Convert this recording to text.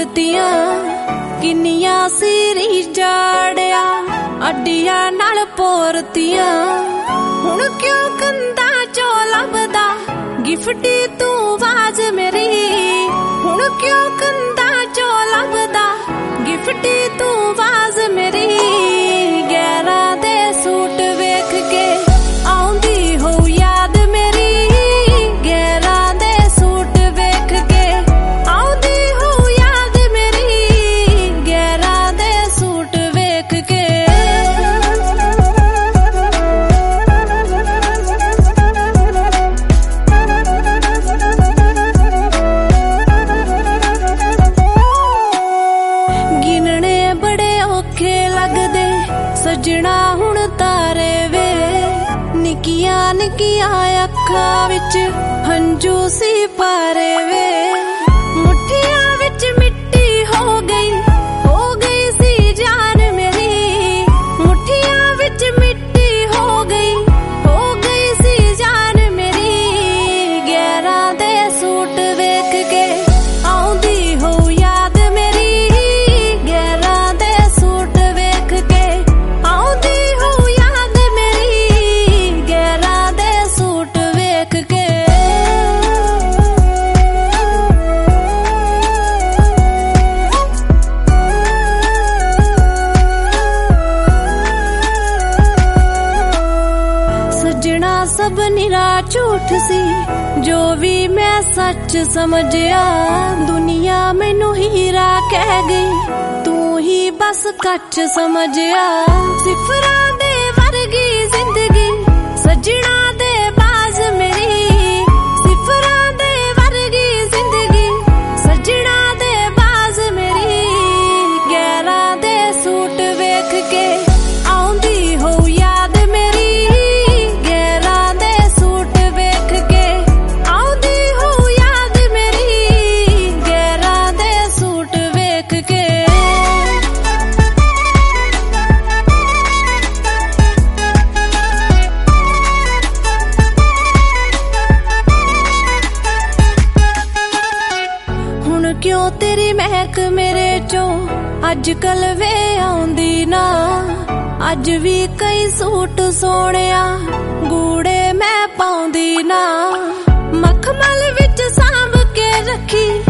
मूर्तियां किन्नियां सीरी जाड़िया अड्डियां नाल पोरतियां हुण क्यों कंधा चो लभदा गिफ्टी तू आवाज मेरी हुण क्यों कंधा चो लभदा गिफ्टी तू आवाज मेरी गैरा दे सूट वेख के आउंदी हो याद मेरी गैरा दे सूट वेख के आउंदी हो याद मेरी गैरा दे सूट वेख के गिनने बड़े औखे लगदे सजना हुण तारे वे निकिया निकिया अखां विच हंजू सी पारे वे मुठियां विच मिट्टी हो गई सी जान मेरी मुठियां विच मिट्टी हो गई सी जान मेरी गैरा दे सूट वेख के आउंदी हो याद मेरी गैरा दे सूट वेख के आउंदी हो याद मेरी गैरा दे सूट वेख के सजना सब निरा झूठ सी जो भी मैं सच समझिया दुनिया मैनू हीरा कह गई तू ही बस कच समझिया सिफरा दे वर्गी जिंदगी सजना दे बाज मेरी सिफरा दे वर्गी जिंदगी सजना दे बाज मेरी गैरा दे सूट वेख के आउंदी हो याद मेरी गैरा दे सूट वेख के आउंदी हो याद मेरी गैरा दे सूट वेख के हुण क्यों तेरी महक मेरे चो अजकल वे आउंदी ना अज भी कई सूट सोहणिया गूड़े मैं पाउंदी ना मखमल विच सांभ के रखी